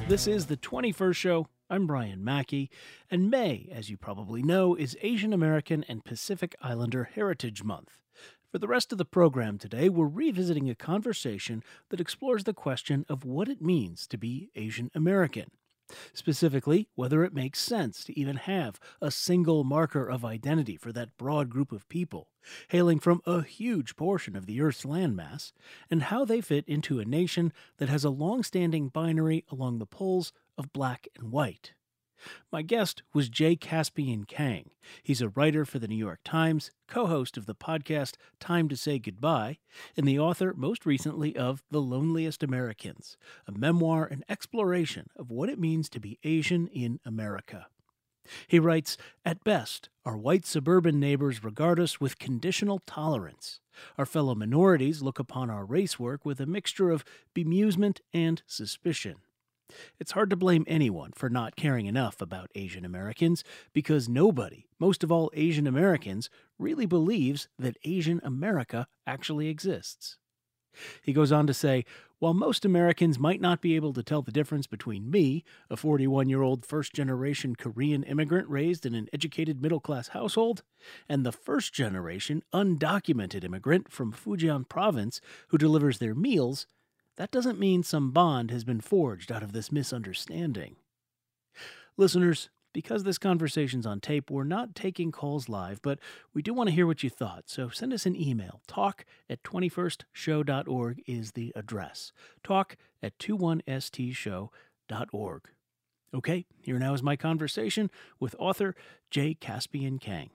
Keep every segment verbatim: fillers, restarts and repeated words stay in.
This is the twenty-first show. I'm Brian Mackey, and May, as you probably know, is Asian American and Pacific Islander Heritage Month. For the rest of the program today, we're revisiting a conversation that explores the question of what it means to be Asian American. Specifically, whether it makes sense to even have a single marker of identity for that broad group of people, hailing from a huge portion of the Earth's landmass, and how they fit into a nation that has a long-standing binary along the poles of black and white. My guest was J. Caspian Kang. He's a writer for the New York Times, co-host of the podcast Time to Say Goodbye, and the author most recently of The Loneliest Americans, a memoir and exploration of what it means to be Asian in America. He writes, "At best, our white suburban neighbors regard us with conditional tolerance. Our fellow minorities look upon our race work with a mixture of bemusement and suspicion. It's hard to blame anyone for not caring enough about Asian Americans because nobody, most of all Asian Americans, really believes that Asian America actually exists." He goes on to say, "While most Americans might not be able to tell the difference between me, a forty-one-year-old first-generation Korean immigrant raised in an educated middle-class household, and the first-generation undocumented immigrant from Fujian province who delivers their meals, that doesn't mean some bond has been forged out of this misunderstanding." Listeners, because this conversation's on tape, we're not taking calls live, but we do want to hear what you thought, so send us an email. Talk at twenty-first show dot org is the address. Talk at twenty-one s t show dot org. Okay, here now is my conversation with author J. Caspian Kang.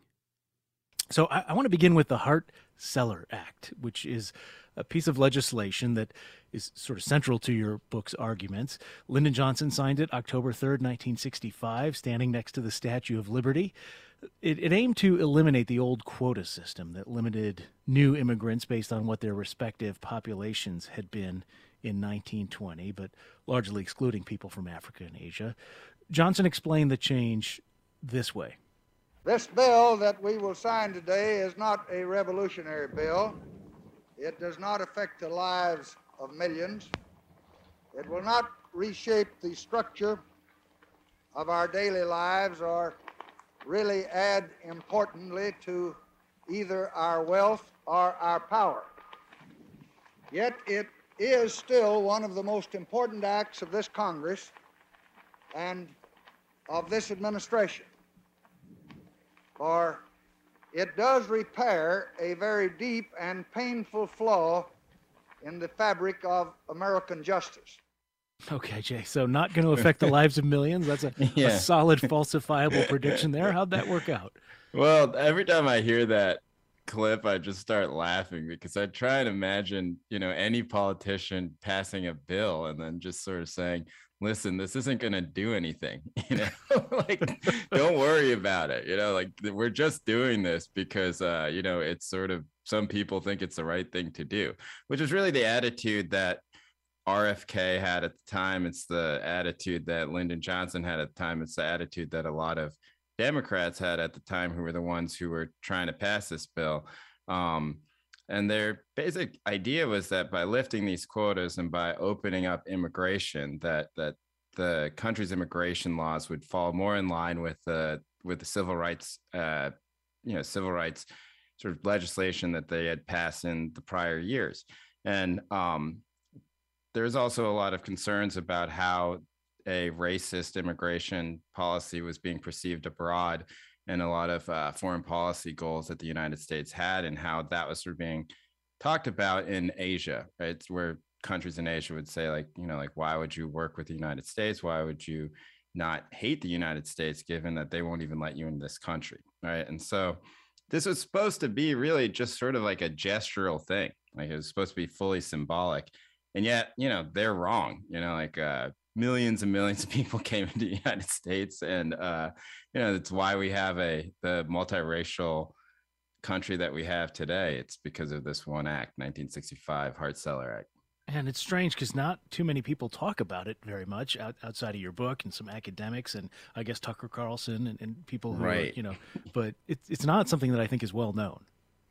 So I, I want to begin with the Hart-Celler Act, which is a piece of legislation that is sort of central to your book's arguments. Lyndon Johnson signed it October third, nineteen sixty-five, standing next to the Statue of Liberty. It, it aimed to eliminate the old quota system that limited new immigrants based on what their respective populations had been in nineteen twenty, but largely excluding people from Africa and Asia. Johnson explained the change this way. This bill that we will sign today is not a revolutionary bill. It does not affect the lives of millions. It will not reshape the structure of our daily lives or really add importantly to either our wealth or our power. Yet it is still one of the most important acts of this Congress and of this administration. For it does repair a very deep and painful flaw in the fabric of American justice. Okay, Jay, so not going to affect the lives of millions? That's a, yeah. a solid falsifiable prediction there. How'd that work out? Well, every time I hear that clip, I just start laughing because I try and imagine, you know, any politician passing a bill and then just sort of saying, listen, this isn't going to do anything, you know, like, don't worry about it. You know, like we're just doing this because, uh, you know, it's sort of some people think it's the right thing to do, which is really the attitude that R F K had at the time. It's the attitude that Lyndon Johnson had at the time. It's the attitude that a lot of Democrats had at the time, who were the ones who were trying to pass this bill. Um, And their basic idea was that by lifting these quotas and by opening up immigration, that that the country's immigration laws would fall more in line with the with the civil rights, uh, you know, civil rights sort of legislation that they had passed in the prior years. And um, there's also a lot of concerns about how a racist immigration policy was being perceived abroad, and a lot of uh, foreign policy goals that the United States had, and how that was sort of being talked about in Asia, right? It's where countries in Asia would say, like, you know, like, why would you work with the United States? Why would you not hate the United States, given that they won't even let you in this country, right? And so this was supposed to be really just sort of like a gestural thing. Like, it was supposed to be fully symbolic. And yet, you know, they're wrong, you know, like, uh, millions and millions of people came into the United States, and uh, you know, that's why we have a the multiracial country that we have today. It's because of this one act, nineteen sixty-five Hart-Celler Act. And it's strange because not too many people talk about it very much out, outside of your book and some academics and I guess Tucker Carlson and, and people who right. are, you know, but it's it's not something that I think is well known.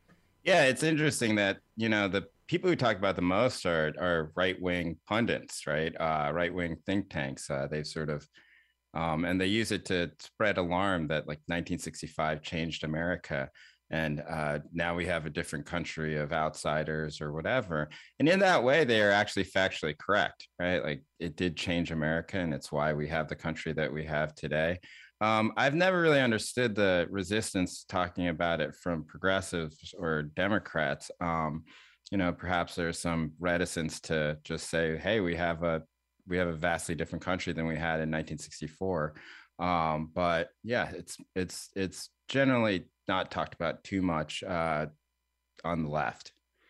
Yeah, it's interesting that, you know, the people who talk about the most are are right-wing pundits, right? Uh, right-wing think tanks. Uh, they sort of um, and they use it to spread alarm that like nineteen sixty-five changed America. And uh, now we have a different country of outsiders or whatever. And in that way, they are actually factually correct, right? Like it did change America, and it's why we have the country that we have today. Um, I've never really understood the resistance talking about it from progressives or Democrats. Um, you know, perhaps there's some reticence to just say, "Hey, we have a we have a vastly different country than we had in nineteen sixty-four." Um, but yeah, it's it's it's generally not talked about too much uh, on the left.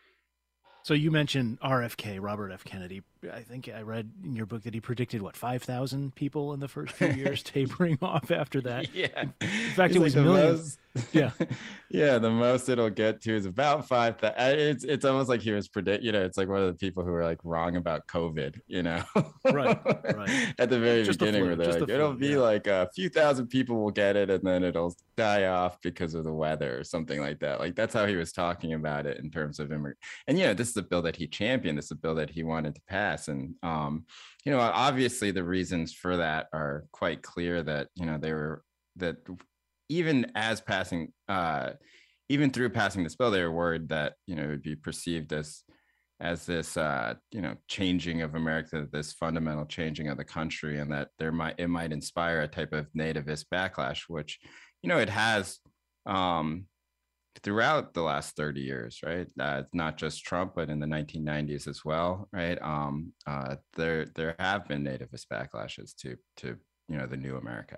So you mentioned R F K, Robert F. Kennedy. I think I read in your book that he predicted what five thousand people in the first few years, tapering off after that. Yeah, In, in fact, He's it like was the millions. most, Yeah, yeah, the most it'll get to is about five. thou- uh, It's it's almost like he was predict. You know, it's like one of the people who are like wrong about COVID. You know, right, right. at the very Just the beginning, flu, where they're just like, the it'll flu. be Yeah. like a few thousand people will get it, and then it'll die off because of the weather or something like that. Like that's how he was talking about it in terms of immigrant. And you know, this is a bill that he championed. This is a bill that he wanted to pass, and um, you know, obviously the reasons for that are quite clear. That you know they were that even as passing, uh, even through passing this bill, they were worried that you know it would be perceived as as this uh, you know changing of America, this fundamental changing of the country, and that there might it might inspire a type of nativist backlash, which you know it has um, throughout the last thirty years, right? Uh, not just Trump, but in the nineteen nineties as well, right? Um, uh, there there have been nativist backlashes to to you know the new America.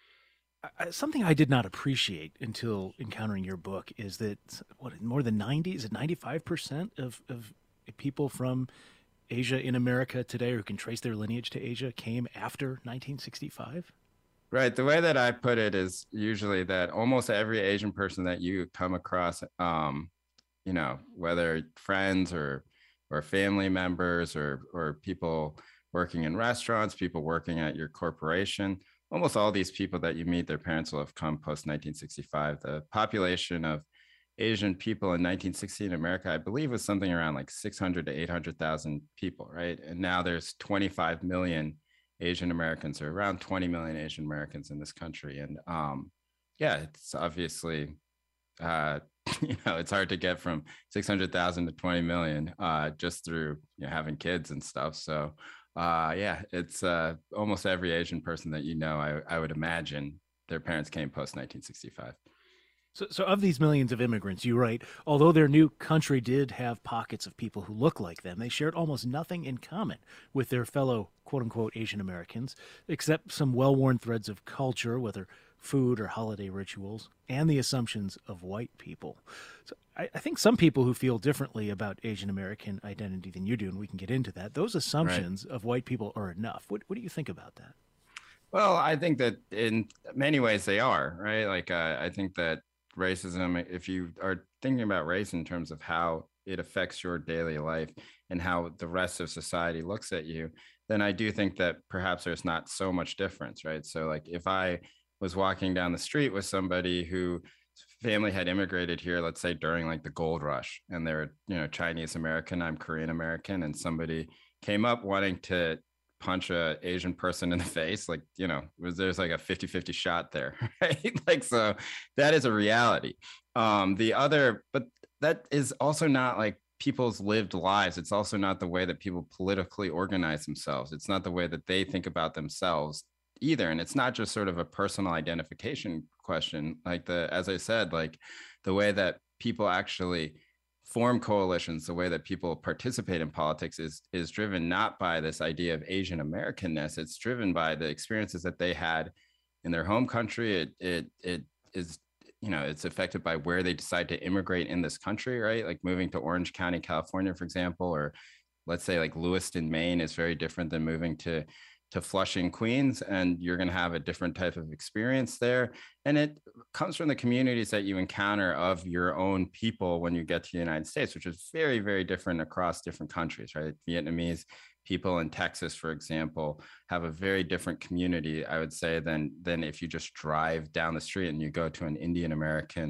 I- Something I did not appreciate until encountering your book is that what more than ninety is it ninety five percent of of people from Asia in America today, or who can trace their lineage to Asia, came after nineteen sixty-five. Right. The way that I put it is usually that almost every Asian person that you come across, um, you know, whether friends or or family members or or people working in restaurants, people working at your corporation, almost all these people that you meet, their parents will have come post nineteen sixty-five. The population of Asian people in nineteen sixty in America, I believe, was something around like six hundred to eight hundred thousand people, right? And now there's twenty-five million Asian Americans, or around twenty million Asian Americans in this country. And um, yeah, it's obviously, uh, you know, it's hard to get from six hundred thousand to twenty million uh, just through you know, having kids and stuff. So uh, yeah, it's uh, almost every Asian person that you know, I, I would imagine their parents came post nineteen sixty-five. So, so of these millions of immigrants, you write, although their new country did have pockets of people who look like them, they shared almost nothing in common with their fellow quote unquote Asian Americans, except some well worn threads of culture, whether food or holiday rituals, and the assumptions of white people. So I, I think some people who feel differently about Asian American identity than you do, and we can get into that, those Right. assumptions of white people are enough. What, what do you think about that? Well, I think that in many ways they are, right? Like, uh, I think that racism, if you are thinking about race in terms of how it affects your daily life and how the rest of society looks at you, then I do think that perhaps there's not so much difference, right? So, like, if I was walking down the street with somebody who family had immigrated here, let's say during like the gold rush, and they're, you know, Chinese American, I'm Korean American, and somebody came up wanting to punch a Asian person in the face, like, you know, was there's like a fifty fifty shot there, right? Like, so that is a reality. Um, the other, but that is also not like people's lived lives. It's also not the way that people politically organize themselves. It's not the way that they think about themselves either. And it's not just sort of a personal identification question. Like the, as I said, like the way that people actually form coalitions, the way that people participate in politics is is driven not by this idea of Asian Americanness. It's driven by the experiences that they had in their home country. It it it is, you know, it's affected by where they decide to immigrate in this country, right? Like moving to Orange County, California, for example, or let's say like Lewiston, Maine is very different than moving to to Flushing, Queens, and you're going to have a different type of experience there. And it comes from the communities that you encounter of your own people when you get to the United States, which is very, very different across different countries, right? Vietnamese people in Texas, for example, have a very different community, I would say, than than if you just drive down the street and you go to an Indian American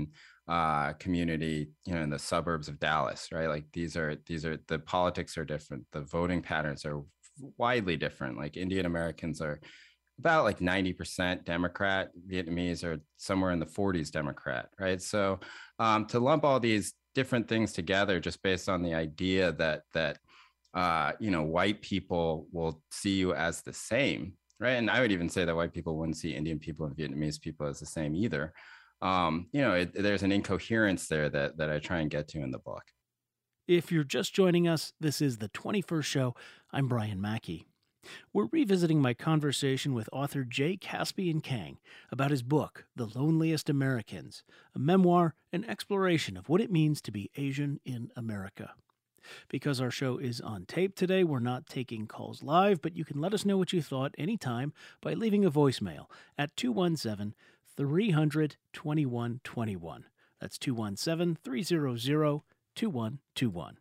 uh, community, you know, in the suburbs of Dallas, right? Like these are these are the politics are different. The voting patterns are widely different. Like Indian Americans are about like ninety percent Democrat. Vietnamese are somewhere in the forties Democrat, right? So um, to lump all these different things together just based on the idea that that uh, you know, white people will see you as the same, right? And I would even say that white people wouldn't see Indian people and Vietnamese people as the same either. Um, you know, it, there's an incoherence there that that I try and get to in the book. If you're just joining us, this is the twenty-first show. I'm Brian Mackey. We're revisiting my conversation with author J. Caspian Kang about his book, The Loneliest Americans, a memoir and exploration of what it means to be Asian in America. Because our show is on tape today, we're not taking calls live, but you can let us know what you thought anytime by leaving a voicemail at two one seven, three hundred, twenty-one twenty-one. That's two one seven, three hundred, twenty-one twenty-one.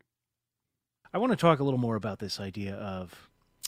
I want to talk a little more about this idea of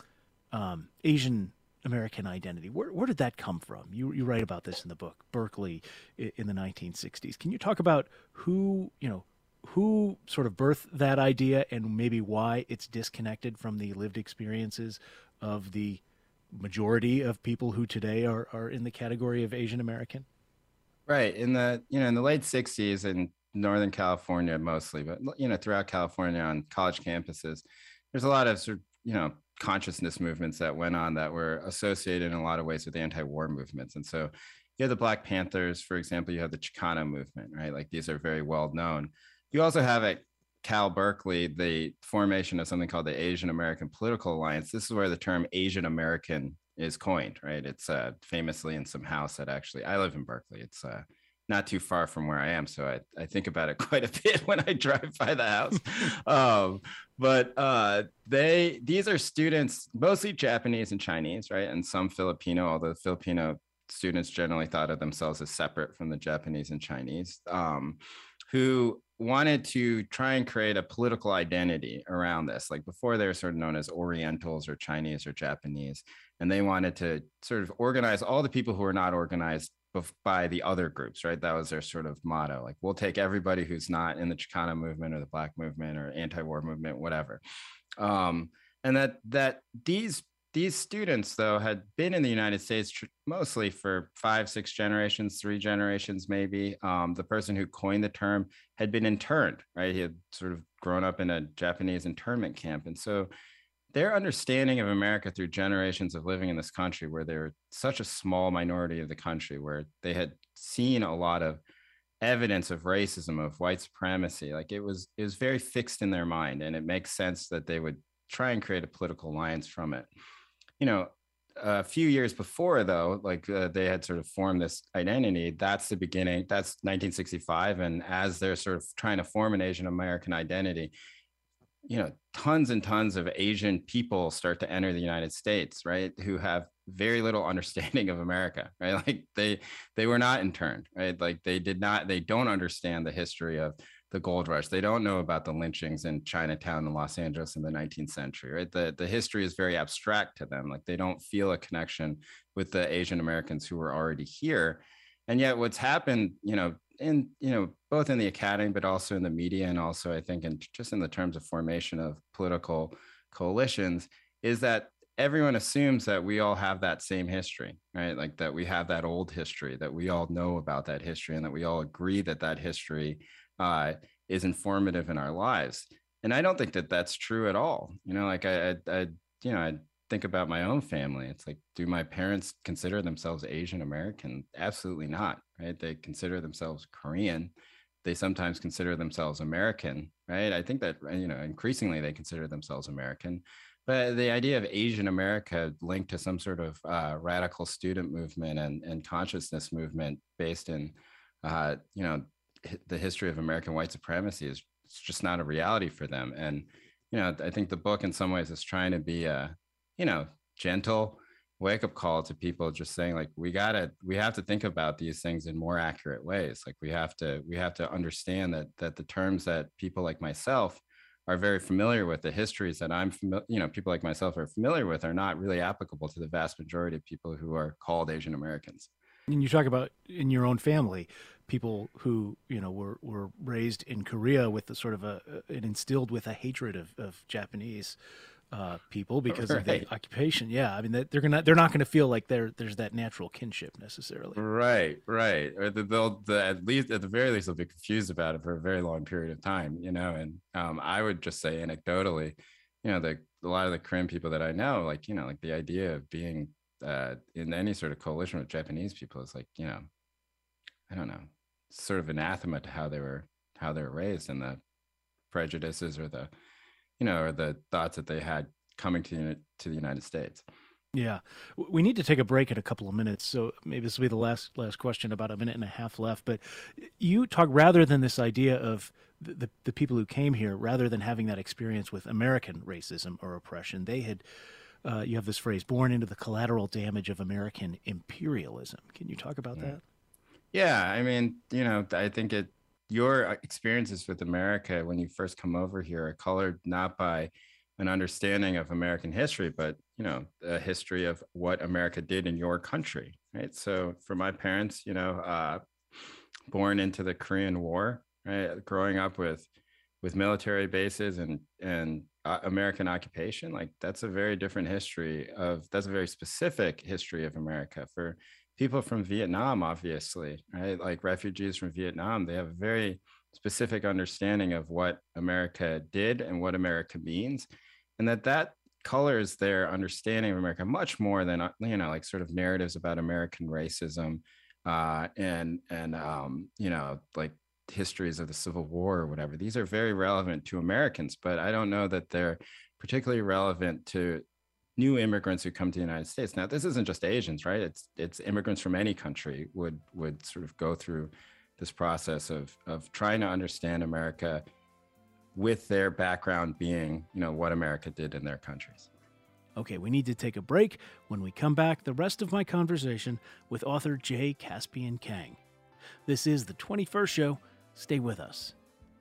um, Asian American identity. Where, where did that come from? You you write about this in the book, Berkeley in the nineteen sixties. Can you talk about who, you know, who sort of birthed that idea and maybe why it's disconnected from the lived experiences of the majority of people who today are, are in the category of Asian American? Right. In the, you know, in the late sixties in Northern California mostly, but, you know, throughout California on college campuses, there's a lot of sort of, you know, consciousness movements that went on that were associated in a lot of ways with anti-war movements. And so you have the Black Panthers, for example, you have the Chicano movement, right? Like these are very well known. You also have at Cal Berkeley the formation of something called the Asian American Political Alliance. This is where the term Asian American is coined, right? It's uh, famously in some house that actually, I live in Berkeley. It's uh, not too far from where I am. So I, I think about it quite a bit when I drive by the house. um, but uh, they, these are students, mostly Japanese and Chinese, right? And some Filipino, although Filipino students generally thought of themselves as separate from the Japanese and Chinese, um, who wanted to try and create a political identity around this. Like before, they were sort of known as Orientals or Chinese or Japanese. And they wanted to sort of organize all the people who are not organized by the other groups, right? That was their sort of motto. Like, we'll take everybody who's not in the Chicano movement or the Black movement or anti-war movement, whatever. Um, and that that these These students, though, had been in the United States tr- mostly for five, six generations, three generations, maybe. Um, the person who coined the term had been interned, right? He had sort of grown up in a Japanese internment camp. And so their understanding of America through generations of living in this country, where they were such a small minority of the country, where they had seen a lot of evidence of racism, of white supremacy, like it was, it was very fixed in their mind. And it makes sense that they would try and create a political alliance from it. You know, a few years before, though, like uh, they had sort of formed this identity. That's the beginning. That's nineteen sixty-five. And as they're sort of trying to form an Asian American identity, you know, tons and tons of Asian people start to enter the United States, right? Who have very little understanding of America, right? Like they they were not interned, right? Like they did not, they don't understand the history of the gold rush. They don't know about the lynchings in Chinatown and Los Angeles in the nineteenth century, right? The, the history is very abstract to them. Like they don't feel a connection with the Asian Americans who were already here. And yet what's happened, you know, in, you know, both in the academy, but also in the media, and also I think in just in the terms of formation of political coalitions, is that everyone assumes that we all have that same history, right? Like that we have that old history, that we all know about that history, and that we all agree that that history uh, is informative in our lives. And I don't think that that's true at all. You know, like I, I, I, you know, I think about my own family. It's like, do my parents consider themselves Asian American? Absolutely not, right? They consider themselves Korean. They sometimes consider themselves American, right? I think that, you know, increasingly they consider themselves American. But the idea of Asian America linked to some sort of uh, radical student movement and, and consciousness movement based in, uh, you know, the history of American white supremacy is it's just not a reality for them. And, you know, I think the book in some ways is trying to be a, you know, gentle wake up call to people, just saying like, we gotta, we have to think about these things in more accurate ways. Like we have to, we have to understand that, that the terms that people like myself are very familiar with, the histories that I'm familiar, you know, people like myself are familiar with, are not really applicable to the vast majority of people who are called Asian Americans. And you talk about in your own family, people who, you know, were, were raised in Korea with the sort of a, and instilled with a hatred of, of Japanese uh, people because right. of the occupation. Yeah. I mean, they're gonna, they're not going to feel like there, there's that natural kinship necessarily. Right. Right. Or they'll, the, at least, at the very least, they'll be confused about it for a very long period of time, you know? And um, I would just say anecdotally, you know, the, a lot of the Korean people that I know, like, you know, like the idea of being uh, in any sort of coalition with Japanese people is like, you know, I don't know, sort of anathema to how they were, how they were raised and the prejudices or the, you know, or the thoughts that they had coming to, to the United States. Yeah. We need to take a break in a couple of minutes. So maybe this will be the last, last question, about a minute and a half left, but you talk rather than this idea of the, the, the people who came here, rather than having that experience with American racism or oppression, they had, uh, you have this phrase, born into the collateral damage of American imperialism. Can you talk about yeah. that? Yeah. I mean, you know, I think it, your experiences with America when you first come over here are colored not by an understanding of American history, but, you know, a history of what America did in your country, right? So for my parents, you know, uh, born into the Korean War, right, growing up with with military bases and and uh, American occupation, like that's a very different history of, that's a very specific history of America. For people from Vietnam, obviously, right, like refugees from Vietnam, they have a very specific understanding of what America did and what America means, and that that colors their understanding of America much more than, you know, like sort of narratives about American racism uh, and and um, you know, like histories of the Civil War or whatever. These are very relevant to Americans, but I don't know that they're particularly relevant to new immigrants who come to the United States. Now, this isn't just Asians, right? It's it's immigrants from any country would would sort of go through this process of of trying to understand America with their background being, you know, what America did in their countries. Okay, we need to take a break. When we come back, the rest of my conversation with author J. Caspian Kang. This is the twenty-first Show. Stay with us.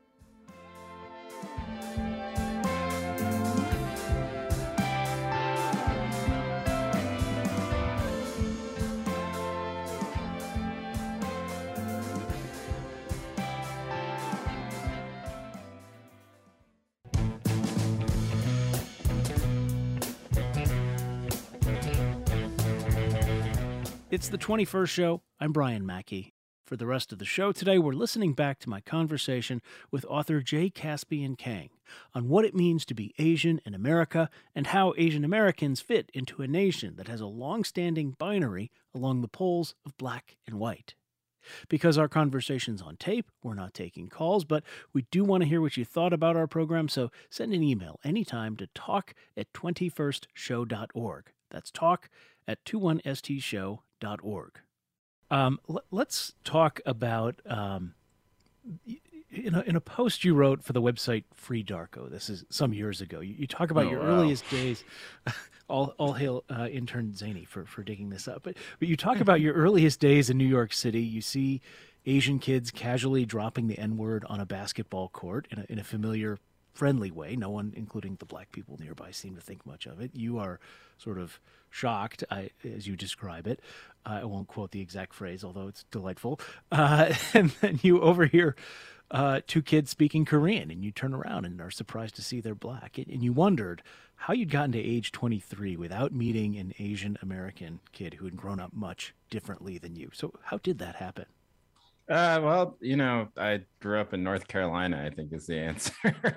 It's the twenty-first Show. I'm Brian Mackey. For the rest of the show today, we're listening back to my conversation with author J. Caspian Kang on what it means to be Asian in America and how Asian Americans fit into a nation that has a long-standing binary along the poles of black and white. Because our conversation's on tape, we're not taking calls, but we do want to hear what you thought about our program, so send an email anytime to talk at twenty-first show dot org. That's talk at twenty-one s t show dot org. Um, l- let's talk about, um, in, a, in a post you wrote for the website Free Darko, this is some years ago, you, you talk about oh, your wow. earliest days, all, all hail uh, intern Zany for, for digging this up, but, but you talk about your earliest days in New York City. You see Asian kids casually dropping the N-word on a basketball court in a, in a familiar, friendly way. No one, including the black people nearby, seem to think much of it. You are sort of shocked, I, as you describe it. Uh, I won't quote the exact phrase, although it's delightful. Uh, and then you overhear uh, two kids speaking Korean, and you turn around and are surprised to see they're black. And you wondered how you'd gotten to age twenty-three without meeting an Asian American kid who had grown up much differently than you. So how did that happen? Uh, well, you know, I grew up in North Carolina, I think is the answer.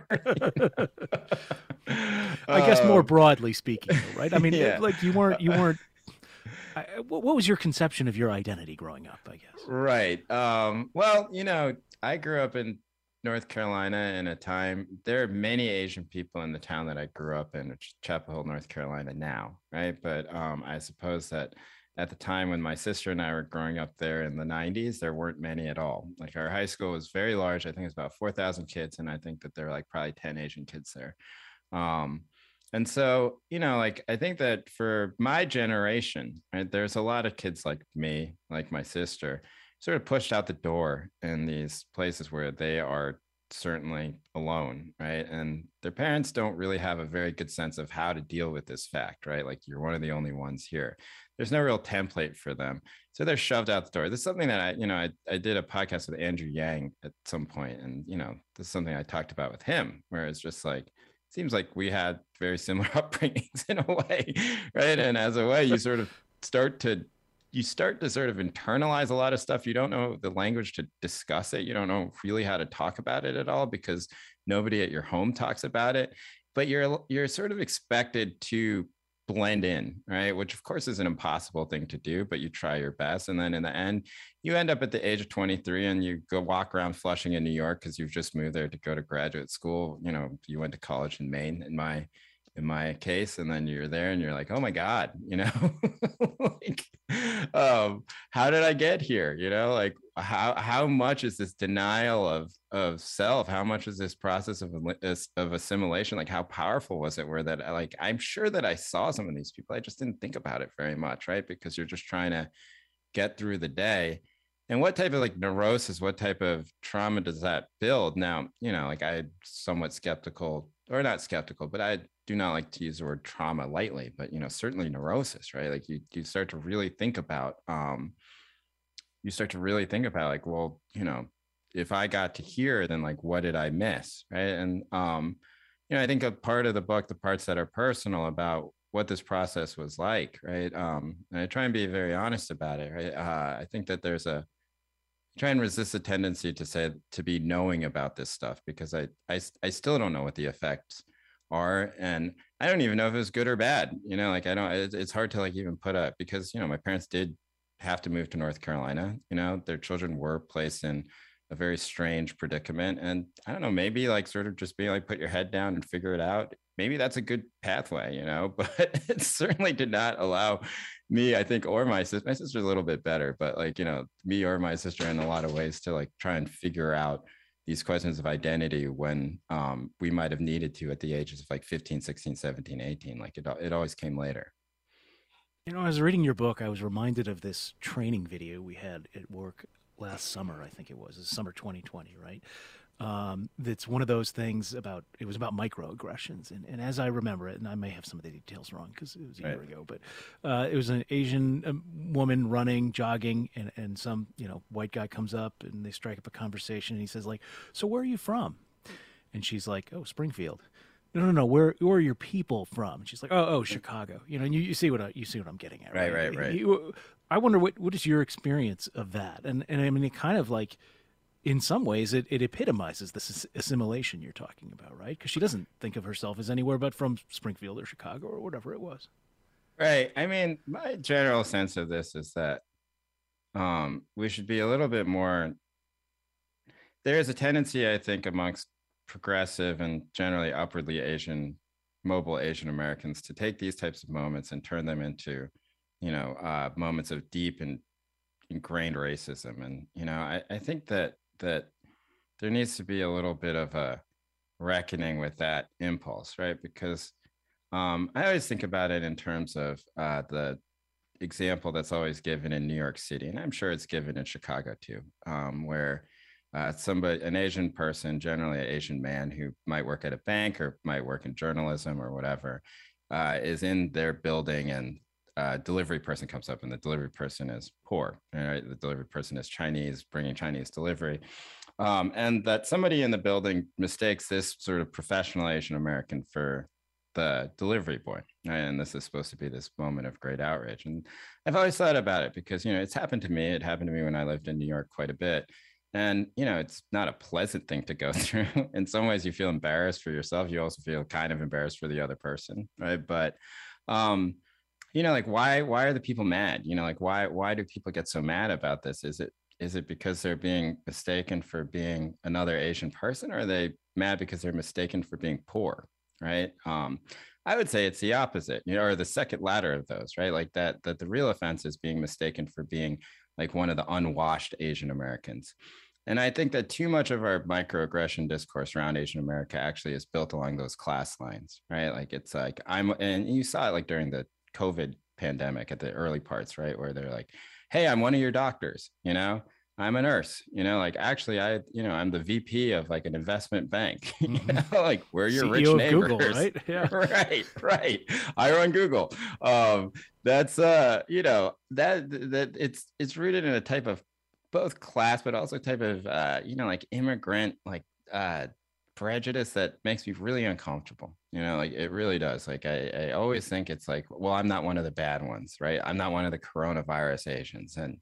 I guess more broadly speaking, right? I mean, yeah. like you weren't, you weren't, I, what was your conception of your identity growing up, I guess? Right. Um, well, you know, I grew up in North Carolina in a time, there are many Asian people in the town that I grew up in, which is Chapel Hill, North Carolina now, right? But um, I suppose that at the time when my sister and I were growing up there in the nineties, there weren't many at all. Like our high school was very large. I think it's about four thousand kids. And I think that there are like probably ten Asian kids there. Um, and so, you know, like, I think that for my generation, right, there's a lot of kids like me, like my sister, sort of pushed out the door in these places where they are certainly alone, right? And their parents don't really have a very good sense of how to deal with this fact, right? Like you're one of the only ones here. There's no real template for them. So they're shoved out the door. This is something that I, you know, I, I did a podcast with Andrew Yang at some point, and, you know, this is something I talked about with him, where it's just like, seems like we had very similar upbringings in a way, right? And as a way, you sort of start to you start to sort of internalize a lot of stuff. You don't know the language to discuss it. You don't know really how to talk about it at all because nobody at your home talks about it. But you're you're sort of expected to blend in, right? Which of course is an impossible thing to do, but you try your best. And then in the end, you end up at the age of twenty-three and you go walk around Flushing in New York because you've just moved there to go to graduate school. You know, you went to college in Maine in my in my case, and then you're there and you're like, oh my God, you know, like, um, how did I get here? You know, like how how much is this denial of of self? How much is this process of of assimilation? Like how powerful was it? Where that like I'm sure that I saw some of these people. I just didn't think about it very much, right? Because you're just trying to get through the day. And what type of like neurosis, what type of trauma does that build? Now, you know, like I'm somewhat skeptical, or not skeptical, but I do not like to use the word trauma lightly, but, you know, certainly neurosis, right? Like you, you start to really think about, um, you start to really think about like, well, you know, if I got to here, then like, what did I miss? Right. And, um, you know, I think a part of the book, the parts that are personal about what this process was like, right? Um, and I try and be very honest about it, right? Uh, I think that there's a, try and resist the tendency to say to be knowing about this stuff because I, I I still don't know what the effects are, and I don't even know if it was good or bad. You know, like I don't. It, it's hard to like even put up because you know my parents did have to move to North Carolina. You know, their children were placed in a very strange predicament, and I don't know, maybe like sort of just being like put your head down and figure it out. Maybe that's a good pathway, you know, but it certainly did not allow me, I think, or my sister. My sister's a little bit better, but like, you know, me or my sister in a lot of ways to like try and figure out these questions of identity when um, we might have needed to at the ages of like fifteen, sixteen, seventeen, eighteen. Like it, it always came later. You know, I was reading your book. I was reminded of this training video we had at work last summer. I think it was, it was summer twenty twenty, right? Um, that's one of those things about, it was about microaggressions. And, and as I remember it, and I may have some of the details wrong because it was a year Right. ago, but uh, it was an Asian um, woman running, jogging, and, and some, you know, white guy comes up and they strike up a conversation and he says like, so where are you from? And she's like, oh, Springfield. No, no, no. Where, where are your people from? And she's like, oh, oh, Chicago. You know, and you, you see what I, you see what I'm getting at, Right, right? right, right. You- I wonder what what is your experience of that? And and I mean, it kind of like, in some ways, it, it epitomizes this assimilation you're talking about, right? Because she doesn't think of herself as anywhere but from Springfield or Chicago or whatever it was. Right. I mean, my general sense of this is that um, we should be a little bit more. There is a tendency, I think, amongst progressive and generally upwardly Asian, mobile Asian Americans to take these types of moments and turn them into, you know, uh, moments of deep and ingrained racism. And, you know, I, I think that that there needs to be a little bit of a reckoning with that impulse, right? Because um, I always think about it in terms of uh, the example that's always given in New York City, and I'm sure it's given in Chicago too, um, where uh, somebody, an Asian person, generally an Asian man who might work at a bank or might work in journalism or whatever, uh, is in their building and uh, delivery person comes up and the delivery person is poor, right? The delivery person is Chinese, bringing Chinese delivery. Um, and that somebody in the building mistakes this sort of professional Asian American for the delivery boy. Right? And this is supposed to be this moment of great outrage. And I've always thought about it because, you know, it's happened to me. It happened to me when I lived in New York quite a bit. And, you know, it's not a pleasant thing to go through. In some ways, you feel embarrassed for yourself. You also feel kind of embarrassed for the other person. Right. But, um, you know, like why why are the people mad? You know, like why why do people get so mad about this? Is it is it because they're being mistaken for being another Asian person, or are they mad because they're mistaken for being poor? Right. Um, I would say it's the opposite, you know, or the second ladder of those, right? Like that that the real offense is being mistaken for being like one of the unwashed Asian Americans. And I think that too much of our microaggression discourse around Asian America actually is built along those class lines, right? Like it's like I'm, and you saw it like during the COVID pandemic at the early parts, right? Where they're like, hey, I'm one of your doctors, you know? I'm a nurse, you know, like actually I, you know, I'm the V P of like an investment bank, you Mm-hmm. know, like we're your rich C E O of neighbors. Google, right? Yeah. Right, right. I run Google. Um, that's uh, you know, that that it's it's rooted in a type of both class, but also type of uh, you know, like immigrant like uh prejudice that makes me really uncomfortable. You know, like it really does. Like I, I always think it's like, well, I'm not one of the bad ones, right? I'm not one of the coronavirus Asians. And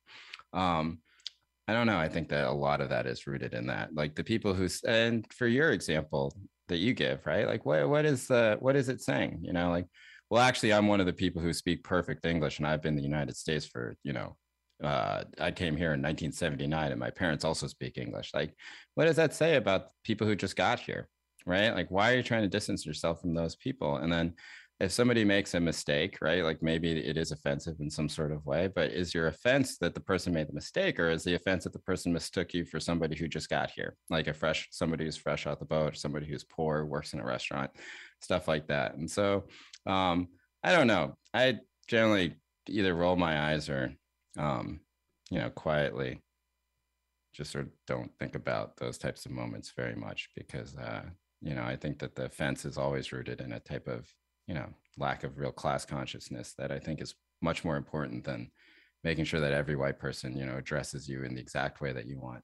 um I don't know. I think that a lot of that is rooted in that. Like the people who, and for your example that you give, right? Like what what is the what is it saying? You know, like, well, actually, I'm one of the people who speak perfect English, and I've been in the United States for, you know, uh, I came here in nineteen seventy-nine, and my parents also speak English. Like, what does that say about people who just got here, right? Like, why are you trying to distance yourself from those people? And then if somebody makes a mistake, right, like maybe it is offensive in some sort of way, but is your offense that the person made the mistake, or is the offense that the person mistook you for somebody who just got here, like a fresh, somebody who's fresh out the boat, somebody who's poor, works in a restaurant, stuff like that. And so um, I don't know. I generally either roll my eyes or, um, you know, quietly just sort of don't think about those types of moments very much because, uh, you know, I think that the offense is always rooted in a type of, you know, lack of real class consciousness that I think is much more important than making sure that every white person, you know, addresses you in the exact way that you want.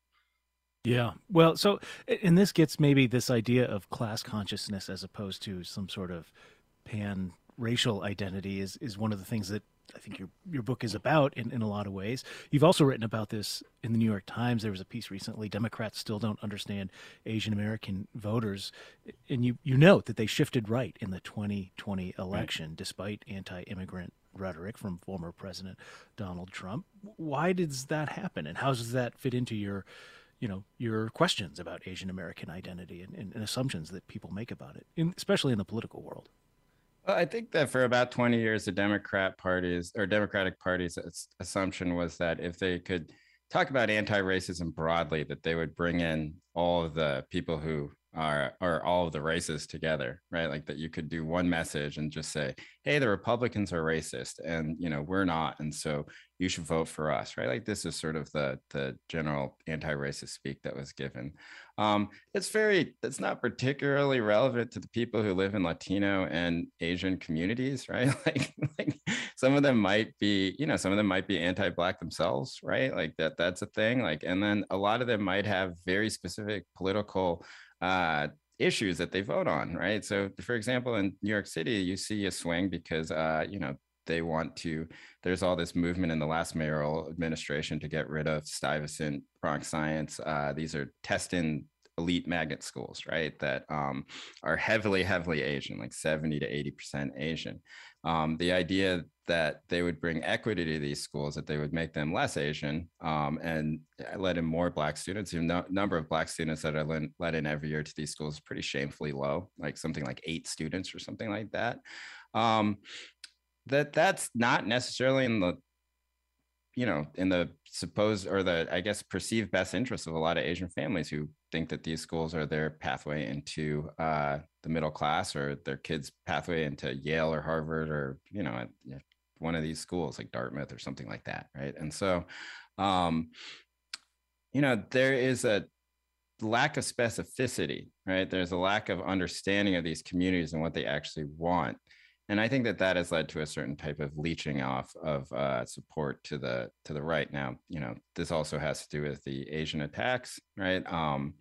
Yeah. Well, so, and this gets maybe this idea of class consciousness as opposed to some sort of pan racial identity is, is one of the things that I think your your book is about in, in a lot of ways. You've also written about this in the New York Times. There was a piece recently, Democrats still don't understand Asian American voters. And you, you note that they shifted right in the twenty twenty election, right, despite anti-immigrant rhetoric from former President Donald Trump. Why does that happen? And how does that fit into your, you know, your questions about Asian American identity and, and, and assumptions that people make about it, in, especially in the political world? Well, I think that for about twenty years, the Democrat parties or Democratic Party's assumption was that if they could talk about anti-racism broadly, that they would bring in all of the people who are, or all of the races together, right? Like that you could do one message and just say, hey, the Republicans are racist and, you know, we're not. And so you should vote for us, right? Like this is sort of the, the general anti-racist speak that was given. Um, it's very, it's not particularly relevant to the people who live in Latino and Asian communities, right? Like, like some of them might be, you know, some of them might be anti-Black themselves, right? Like that, that's a thing. Like, and then a lot of them might have very specific political uh, issues that they vote on, right? So, for example, in New York City, you see a swing because, uh, you know, they want to, there's all this movement in the last mayoral administration to get rid of Stuyvesant, Bronx Science. Uh, these are test-in elite magnet schools, right? That um, are heavily, heavily Asian, like seventy to eighty percent Asian. Um, the idea that they would bring equity to these schools, that they would make them less Asian um, and let in more Black students. The no, number of Black students that are let, let in every year to these schools is pretty shamefully low, like something like eight students or something like that. Um, that that's not necessarily in the, you know, in the supposed or the, I guess, perceived best interest of a lot of Asian families who think that these schools are their pathway into uh, the middle class or their kids' pathway into Yale or Harvard or, you know, one of these schools like Dartmouth or something like that, right? And so, um, you know, there is a lack of specificity, right? There's a lack of understanding of these communities and what they actually want. And I think that that has led to a certain type of leeching off of uh, support to the to the right. Now, you know, this also has to do with the Asian attacks, right? Um,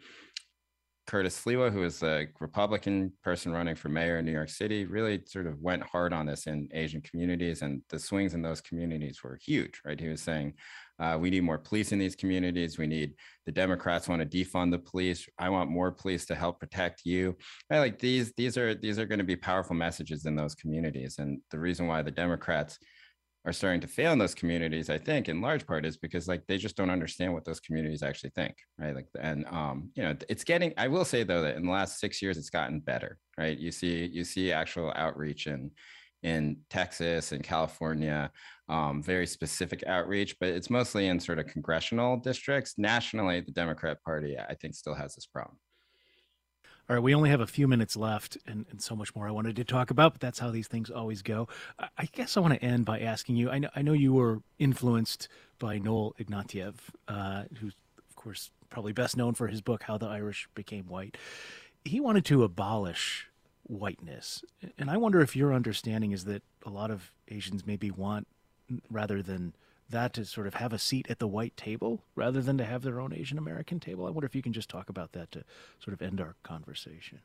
Curtis Sliwa, who is a Republican person running for mayor in New York City, really sort of went hard on this in Asian communities, and the swings in those communities were huge, right? He was saying, uh, we need more police in these communities. We need, the Democrats want to defund the police. I want more police to help protect you. Right? Like these, these are, these are going to be powerful messages in those communities. And the reason why the Democrats are starting to fail in those communities, I think, in large part, is because like they just don't understand what those communities actually think, right? Like, and um, you know, it's getting. I will say though that in the last six years, it's gotten better, right? You see, you see actual outreach in in Texas and California, um, very specific outreach, but it's mostly in sort of congressional districts. Nationally, the Democrat Party, I think, still has this problem. All right, we only have a few minutes left and, and so much more I wanted to talk about, but that's how these things always go. I, I guess I want to end by asking you, I know, I know you were influenced by Noel Ignatieff, uh, who's, of course, probably best known for his book, How the Irish Became White. He wanted to abolish whiteness. And I wonder if your understanding is that a lot of Asians maybe want, rather than that, to sort of have a seat at the white table rather than to have their own Asian American table. I wonder if you can just talk about that to sort of end our conversation.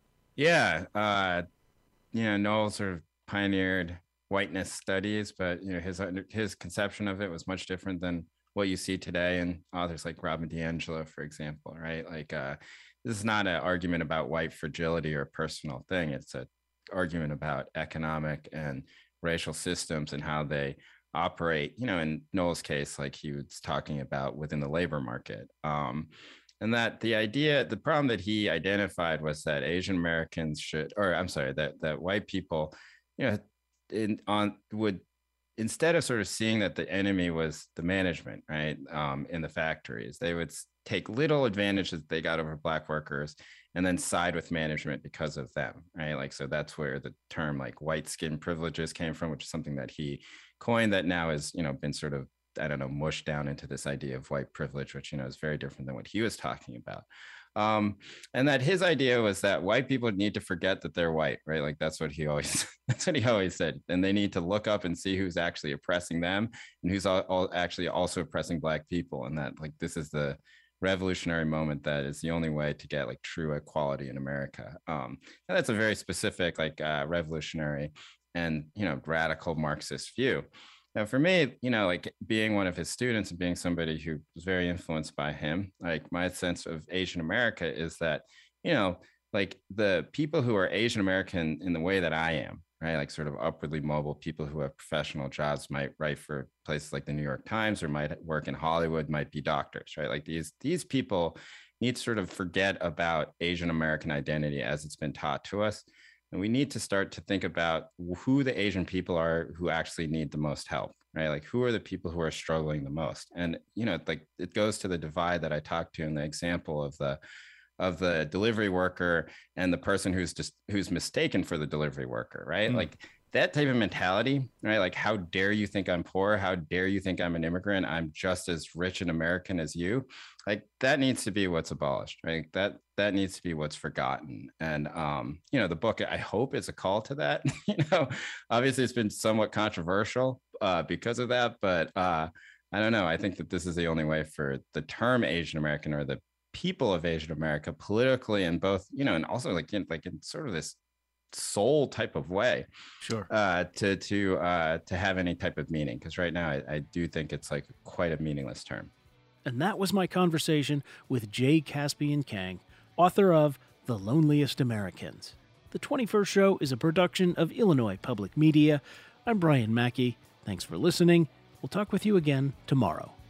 Yeah. Uh, you know, Noel sort of pioneered whiteness studies, but, you know, his, his conception of it was much different than what you see today in authors like Robin DiAngelo, for example, right? Like, uh, this is not an argument about white fragility or a personal thing. It's an argument about economic and racial systems and how they operate, you know, in Noel's case, like he was talking about within the labor market. Um, and that the idea, the problem that he identified was that Asian Americans should, or I'm sorry, that that white people, you know, in, on would, instead of sort of seeing that the enemy was the management, right, um, in the factories, they would take little advantage that they got over Black workers and then side with management because of them, right? Like, so that's where the term like white skin privileges came from, which is something that he coined that now has, you know, been sort of, I don't know, mushed down into this idea of white privilege, which, you know, is very different than what he was talking about. Um, and that his idea was that white people need to forget that they're white, right? Like that's what he always, that's what he always said. And they need to look up and see who's actually oppressing them and who's all, all actually also oppressing Black people. And that like, this is the revolutionary moment that is the only way to get like true equality in America. Um, and that's a very specific, like uh, revolutionary and, you know, radical Marxist view. Now, for me, you know, like being one of his students and being somebody who was very influenced by him, like my sense of Asian America is that, you know, like the people who are Asian American in the way that I am, right, like sort of upwardly mobile people who have professional jobs, might write for places like the New York Times or might work in Hollywood, might be doctors, right? Like these, these people need to sort of forget about Asian American identity as it's been taught to us. And we need to start to think about who the Asian people are who actually need the most help, right? Like who are the people who are struggling the most? And, you know, like it goes to the divide that I talked to in the example of the of the delivery worker and the person who's just who's mistaken for the delivery worker, right? Mm. Like that type of mentality, right? Like, how dare you think I'm poor? How dare you think I'm an immigrant? I'm just as rich and American as you. Like that needs to be what's abolished, right? That that needs to be what's forgotten. And um, you know, the book, I hope, is a call to that. You know, obviously it's been somewhat controversial uh, because of that, but uh, I don't know. I think that this is the only way for the term Asian American or the people of Asian America politically and both, you know, and also like in, like in sort of this soul type of way, sure, uh, to to uh, to have any type of meaning. Because right now, I, I do think it's like quite a meaningless term. And that was my conversation with J. Caspian Kang, author of The Loneliest Americans. The twenty-first Show is a production of Illinois Public Media. I'm Brian Mackey. Thanks for listening. We'll talk with you again tomorrow.